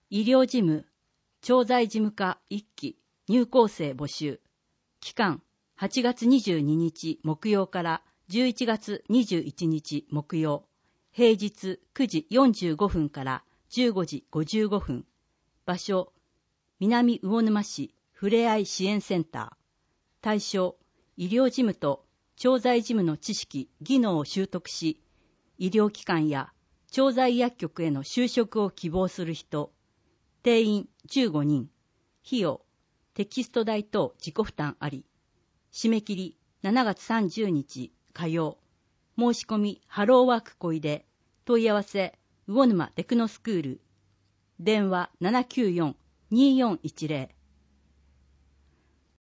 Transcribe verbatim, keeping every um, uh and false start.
医療事務、調剤事務課いっき入校生募集。期間はちがつにじゅうににち木曜からじゅういちがつにじゅういちにち木曜。平日くじよんじゅうごふんからじゅうごじごじゅうごふん。場所、南魚沼市ふれあい支援センター。対象、医療事務と調剤事務の知識・技能を習得し、医療機関や調剤薬局への就職を希望する人。定員じゅうごにん。費用、テキスト代等自己負担あり。締め切りしちがつさんじゅうにち火曜。申し込みハローワーク小出。問い合わせ魚沼テクノスクール。電話 ななきゅうよん にーよんいちゼロ